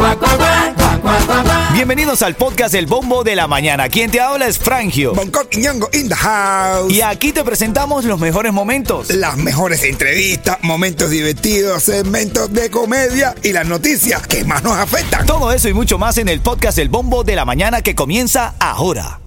Bienvenidos al podcast El Bombo de la Mañana. Quien te habla es Frangio. Bangkok y Ñongo in the house. Y aquí te presentamos los mejores momentos. Las mejores entrevistas, momentos divertidos, segmentos de comedia y las noticias que más nos afectan. Todo eso y mucho más en el podcast El Bombo de la Mañana que comienza ahora.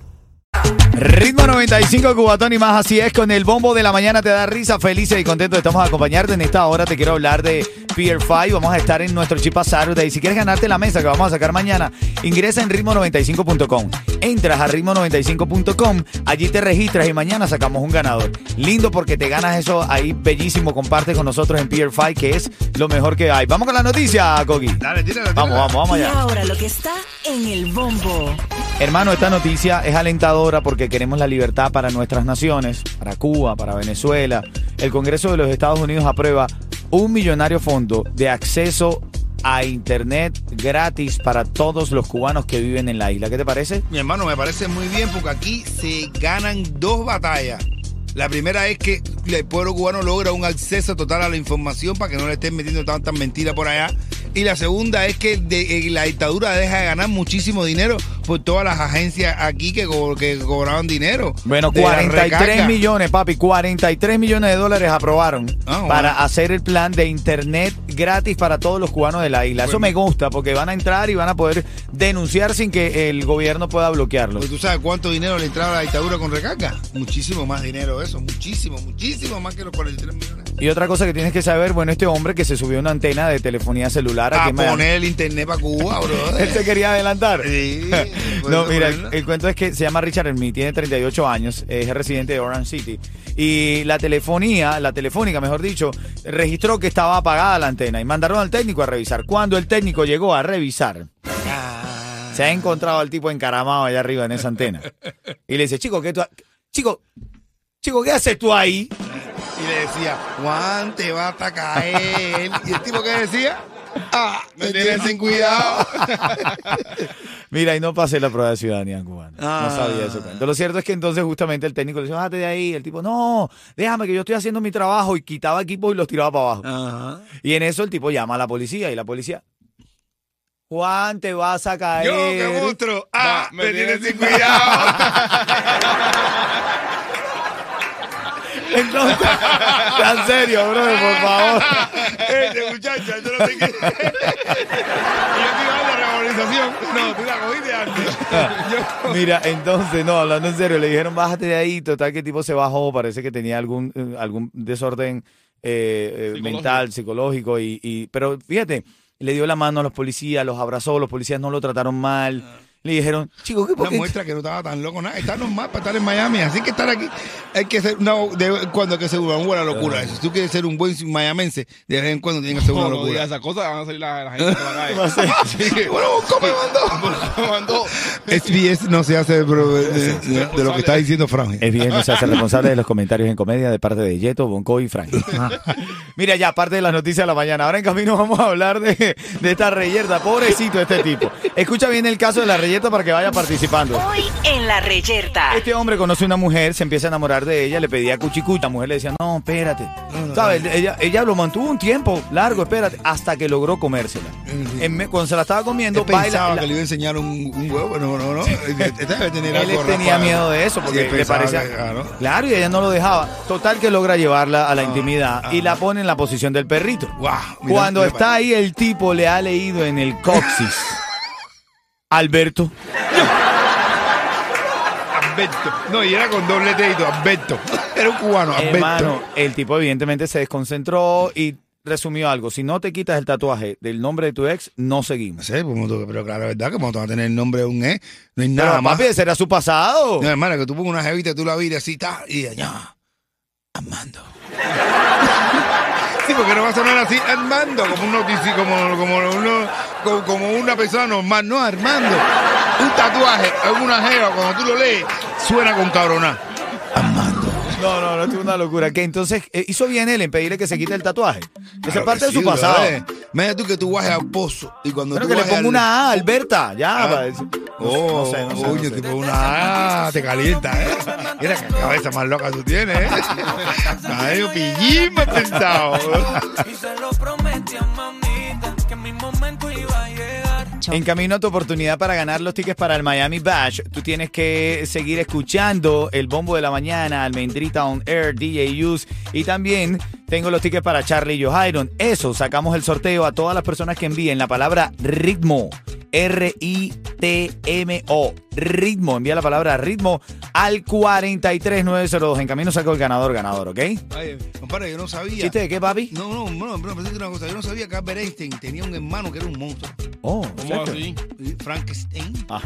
Ritmo 95 Cubatón y más, así es, con el Bombo de la Mañana te da risa, felices y contentos estamos a acompañarte en esta hora. Te quiero hablar de Pier 5, vamos a estar en nuestro Chipa Saturday. Si quieres ganarte la mesa que vamos a sacar mañana, ingresa en ritmo95.com. Entras a ritmo95.com, allí te registras y mañana sacamos un ganador. Lindo porque te ganas eso ahí bellísimo, comparte con nosotros en Pier 5, que es lo mejor que hay. Vamos con la noticia, Coqui. Dale, tírala. Vamos allá. Y ahora lo que está en el bombo. Hermano, esta noticia es alentadora porque queremos la libertad para nuestras naciones, para Cuba, para Venezuela. El Congreso de los Estados Unidos aprueba un millonario fondo de acceso a internet gratis para todos los cubanos que viven en la isla. ¿Qué te parece? Mi hermano, me parece muy bien porque aquí se ganan dos batallas. La primera es que el pueblo cubano logra un acceso total a la información para que no le estén metiendo tantas mentiras por allá. Y la segunda es que la dictadura deja de ganar muchísimo dinero por todas las agencias aquí que cobraban dinero. Bueno, 43 millones, papi, 43 millones de dólares aprobaron para hacer el plan de internet gratis para todos los cubanos de la isla. Eso me gusta porque van a entrar y van a poder denunciar sin que el gobierno pueda bloquearlo. ¿Tú sabes cuánto dinero le entraba a la dictadura con recarga? Muchísimo más dinero eso, muchísimo más que los 43 millones. Y otra cosa que tienes que saber, bueno, este hombre que se subió una antena de telefonía celular a poner el internet para Cuba, bro. Él se quería adelantar. Sí. No, mira, el cuento es que se llama Richard Hermí, tiene 38 años, es residente de Orange City. Y la telefónica, mejor dicho, registró que estaba apagada la antena y mandaron al técnico a revisar. Cuando el técnico llegó a revisar, se ha encontrado al tipo encaramado allá arriba en esa antena. Y le dice, chico, ¿qué haces tú ahí? Y le decía, Juan, te vas a caer. ¿Y el tipo qué decía? Me tienes sin cuidado. Mira, y no pasé la prueba de ciudadanía cubana. No sabía eso. Entonces, lo cierto es que entonces justamente el técnico le dice, bájate de ahí. El tipo, no, déjame que yo estoy haciendo mi trabajo. Y quitaba equipos y los tiraba para abajo. Y en eso el tipo llama a la policía y la policía, Juan, te vas a caer. Yo, qué monstruo. Me tienes sin cuidado. Entonces, en serio, brother, por favor. Muchacha, yo no sé qué. Yo estoy dando la revalorización. No, tú la cogiste antes. Mira, entonces, no, hablando en serio, le dijeron, bájate de ahí. Total, que el tipo se bajó. Parece que tenía algún desorden mental, psicológico. Pero fíjate, le dio la mano a los policías, los abrazó. Los policías no lo trataron mal. Le dijeron, chico, ¿qué? Una muestra que no estaba tan loco, nada. Está normal para estar en Miami. Así que estar aquí, hay que ser cuando hay que ser una buena locura. Si tú quieres ser un buen mayamense, de vez en cuando tienes que ser una locura. No digas esas cosas, van a salir la gente por la calle. Sí. Bueno, ¿cómo me mandó? SBS no se hace de lo que está diciendo Frank. SBS no se hace responsable de los comentarios en comedia de parte de Yeto, Bonco y Frank. Mira, ya, parte de las noticias de la mañana. Ahora en camino vamos a hablar de esta reyerta. Pobrecito este tipo. Escucha bien el caso de la reyerta para que vaya participando. Hoy en la reyerta. Este hombre conoce a una mujer, se empieza a enamorar de ella, le pedía cuchicuchi. La mujer le decía, no, espérate. ¿Sabes? Ella lo mantuvo un tiempo largo, espérate, hasta que logró comérsela. Cuando se la estaba comiendo, pensaba que le iba a enseñar un huevo. No. Él tenía miedo de eso porque le parecía. Claro, y ella no lo dejaba. Total que logra llevarla a la intimidad y la pone en la posición del perrito. Cuando está ahí, el tipo le ha leído en el coxis. Alberto. No, y era con doble dedito, Alberto. Era un cubano, Alberto. Hermano, el tipo evidentemente se desconcentró y resumió algo. Si no te quitas el tatuaje del nombre de tu ex, no seguimos. Sí, pero claro, la verdad que vamos a tener el nombre de un ex. No hay pero nada más. Papi, ese era su pasado. No, hermano, que tú pongas una jevita, tú la vires así, y ya, Armando. Sí, porque no va a sonar así, Armando, como un notici, como una persona normal, no, Armando. Un tatuaje, una jeva, cuando tú lo lees, suena con cabroná. Armando. No, esto es una locura. Que entonces hizo bien él en pedirle que se quite el tatuaje. Esa es parte de su pasado. Mira tú que tú bajes al pozo y cuando pero tú que le ponga una A, Alberta, ya. No sé. Tipo una A, te calienta, Mira qué cabeza más loca tú tienes, Ay, pillín me he pensado. Y se lo prometí a mamita que mi momento iba a llegar. 8. En camino a tu oportunidad para ganar los tickets para el Miami Bash, tú tienes que seguir escuchando el Bombo de la Mañana, Almendrita on Air, DJ Use, y también tengo los tickets para Charlie y Johairon. Eso, sacamos el sorteo a todas las personas que envíen la palabra ritmo, RITMO, ritmo, envía la palabra ritmo al 43902. En camino saco el ganador, ¿ok? Ay, compadre, yo no sabía. ¿Chiste de qué, papi? No, pensé una cosa. Yo no sabía que Albert Einstein tenía un hermano que era un monstruo. Oh, ¿Cómo ¿cierto? así? Frankenstein. No.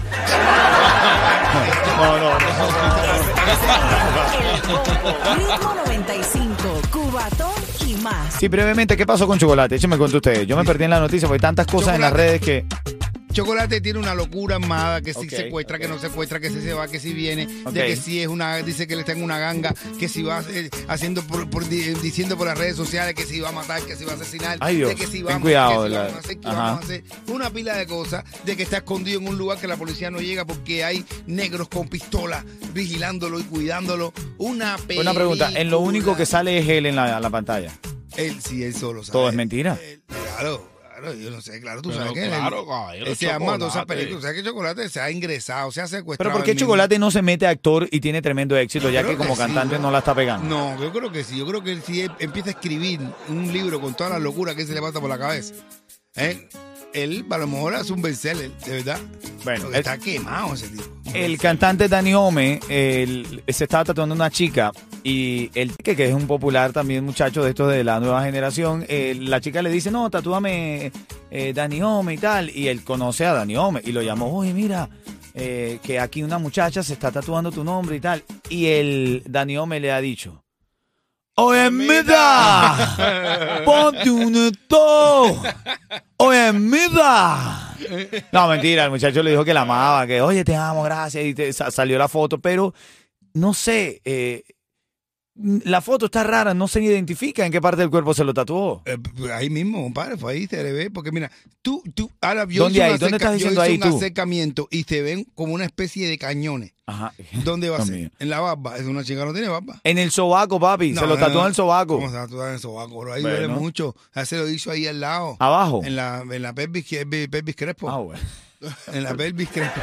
El Bombo. Ritmo 95. Cubatón y más. Sí, brevemente, ¿qué pasó con Chocolate? Échenme cuenta ustedes. Yo me perdí en la noticia porque hay tantas cosas en las redes que... Chocolate tiene una locura armada, que si Ok, secuestra, que no secuestra, que si se va, que si viene, Ok. de que si es una, dice que él está en una ganga, que si va haciendo diciendo por las redes sociales que si va a matar, que si va a asesinar, Ay, Dios, de que si ten vamos, cuidado, que si la- vamos a hacer, que Ajá. vamos a hacer, una pila de cosas, de que está escondido en un lugar que la policía no llega porque hay negros con pistola vigilándolo y cuidándolo, una película. Una pregunta, en lo único que sale es él en la pantalla. Él solo sabe. Todo es mentira. Claro, yo no sé, claro, tú Pero sabes que claro, caballero, él se arma todas esas Chocolate. películas. ¿Sabes que Chocolate se ha ingresado, se ha secuestrado? Pero ¿por qué él mismo? Chocolate no se mete a actor y tiene tremendo éxito, ya Creo que como que sí, cantante no la está pegando? No, yo creo que sí. Yo creo que si él empieza a escribir un libro con todas las locuras que se le pasa por la cabeza, él a lo mejor hace un bestseller, de verdad. Bueno, Porque está quemado ese tipo. el cantante Dani Ome se estaba tatuando una chica y el que es un popular también muchacho de estos de la nueva generación, la chica le dice, no, tatúame Dani Ome y tal, y él conoce a Dani Ome y lo llamó, oye, mira, que aquí una muchacha se está tatuando tu nombre y tal, y el Dani Ome le ha dicho, oye, mira, ponte un esto. Oye, mira. No, mentira, el muchacho le dijo que la amaba, que oye, te amo, gracias, y salió la foto, pero no sé, la foto está rara, no se identifica en qué parte del cuerpo se lo tatuó. Ahí mismo, compadre, fue ahí, se le ve, porque mira, tú, ahora ¿Dónde ahí? ¿Dónde estás diciendo ahí un tú? acercamiento y se ven como una especie de cañones. Ajá. ¿Dónde va a Dios ser? mío. En la barba. Es una chica no tiene barba. En el sobaco, papi, se lo tatuó en el sobaco. ¿Cómo se tatuó en el sobaco? Bro? Ahí Bueno. duele mucho. Ahí se lo hizo ahí al lado. ¿Abajo? En la pelvis crespo. Ah, bueno. En la pelvis crespo.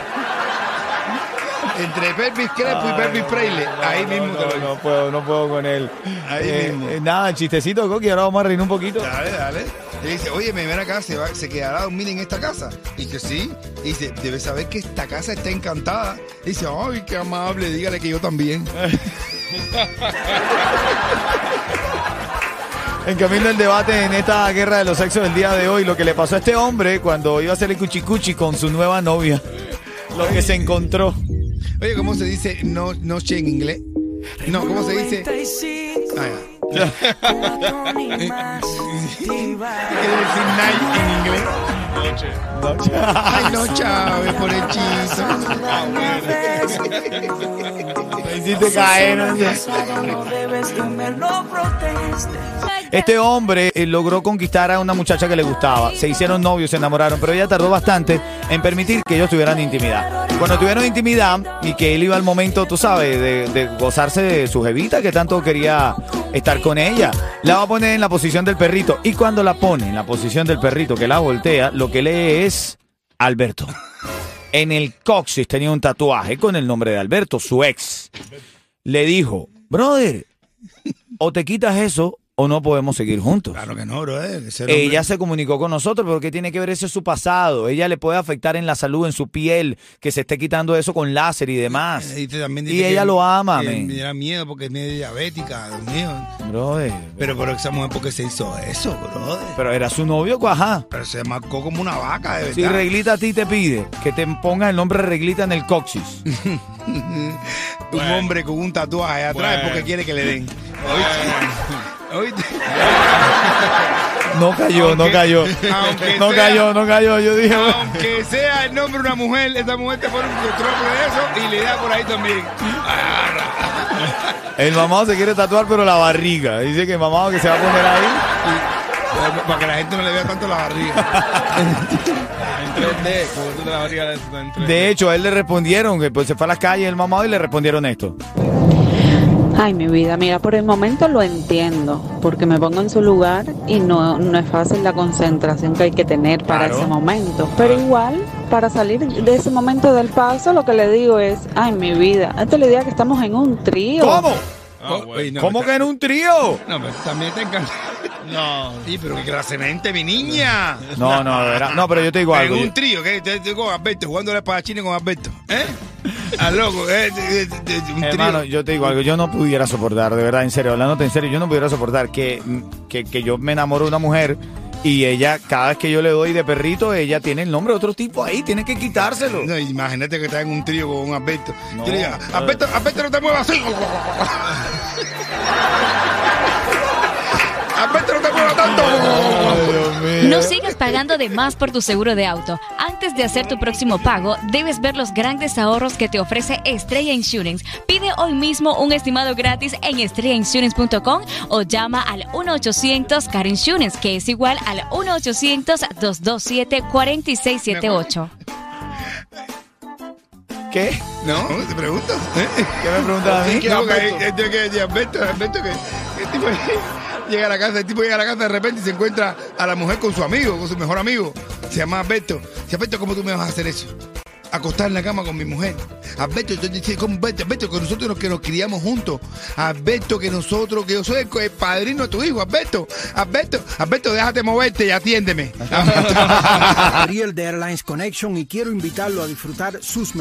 Entre pelvis crespo y pelvis fraile. Ahí mismo te lo hizo. No puedo con él. Ahí mismo. Nada, chistecito, Coqui, ahora vamos a reír un poquito. Dale. Y dice, oye, me ven acá, se quedará a dormir en esta casa. Y que sí. Y dice, debes saber que esta casa está encantada. Y dice, ay, qué amable, dígale que yo también. En camino el debate en esta guerra de los sexos del día de hoy, lo que le pasó a este hombre cuando iba a hacer el cuchicuchi con su nueva novia. Lo que se encontró. Oye, ¿cómo se dice noche en inglés? No, ¿cómo se dice? Ah, ya. ¿Qué quiere decir night en inglés? Ay, no, Chávez, por el chizo. Me hiciste caer. ¿No? Este hombre logró conquistar a una muchacha que le gustaba. Se hicieron novios, se enamoraron, pero ella tardó bastante en permitir que ellos tuvieran intimidad. Cuando tuvieron intimidad y que él iba al momento, tú sabes, de gozarse de su jevita que tanto quería estar con ella, la va a poner en la posición del perrito. Y cuando la pone en la posición del perrito, que la voltea, lo que lee es Alberto. En el coxis tenía un tatuaje con el nombre de Alberto, su ex. Le dijo, brother, o te quitas eso o no podemos seguir juntos. Claro que no, bro. Ella se comunicó con nosotros, pero ¿qué tiene que ver eso? Es su pasado. Ella le puede afectar en la salud, en su piel, que se esté quitando eso con láser y demás. Y ella lo ama, men. Me da miedo porque es medio diabética, Dios mío. Brother. Pero esa mujer, ¿por qué se hizo eso, brother? Pero era su novio, ajá. Pero se marcó como una vaca, de verdad. Si Reglita a ti te pide que te pongas el nombre Reglita en el coxis. Un hombre con un tatuaje atrás es porque quiere que le den. ¿Oíste? No cayó. Yo dije, Aunque sea el nombre de una mujer, esa mujer te pone un control de eso y le da por ahí también. el mamado se quiere tatuar, pero la barriga. Dice que el mamado que se va a poner ahí. Para que la gente no le vea tanto la barriga. En 3D, como tú te la barriga en 3D. De hecho, a él le respondieron que pues, se fue a las calles el mamado y le respondieron esto. Ay, mi vida, mira, por el momento lo entiendo, porque me pongo en su lugar y no es fácil la concentración que hay que tener para Claro. ese momento. Pero igual, para salir de ese momento del paso, lo que le digo es, ay, mi vida, esta es la idea que estamos en un trío. ¿Cómo? Oye, no, ¿Cómo que en un trío? No, pero también te encanta. No. Sí, pero que clase de mente, mi niña. No, de verdad. No, pero yo te digo algo. En un trío, ¿qué? Te con Alberto, jugando la espadachina con Alberto. ¿Eh? Al loco, un Hermano, trío. yo te digo algo, yo no pudiera soportar, de verdad, en serio, hablándote en serio, yo no pudiera soportar que yo me enamoro de una mujer y ella, cada vez que yo le doy de perrito, ella tiene el nombre de otro tipo ahí, tiene que quitárselo. No, imagínate que estás en un trío con un Alberto. No, Yo le diga, Alberto, no te muevas así. Alberto, no te muevas tanto. No sigas pagando de más por tu seguro de auto. Antes de hacer tu próximo pago, debes ver los grandes ahorros que te ofrece Estrella Insurance. Pide hoy mismo un estimado gratis en estrellainsurance.com o llama al 1-800-CAR Insurance, que es igual al 1-800-227-4678. ¿Qué? No, te pregunto. ¿Qué me preguntas a mí? No, Alberto, que el tipo llega a la casa, de repente y se encuentra a la mujer con su amigo, con su mejor amigo. Se llama Alberto. Dice, Alberto, ¿cómo tú me vas a hacer eso? Acostar en la cama con mi mujer. Alberto, Alberto, que nosotros que nos criamos juntos. Alberto, que yo soy el padrino de tu hijo. Alberto, déjate moverte y atiéndeme. Ariel de Airlines Connection y quiero invitarlo a disfrutar sus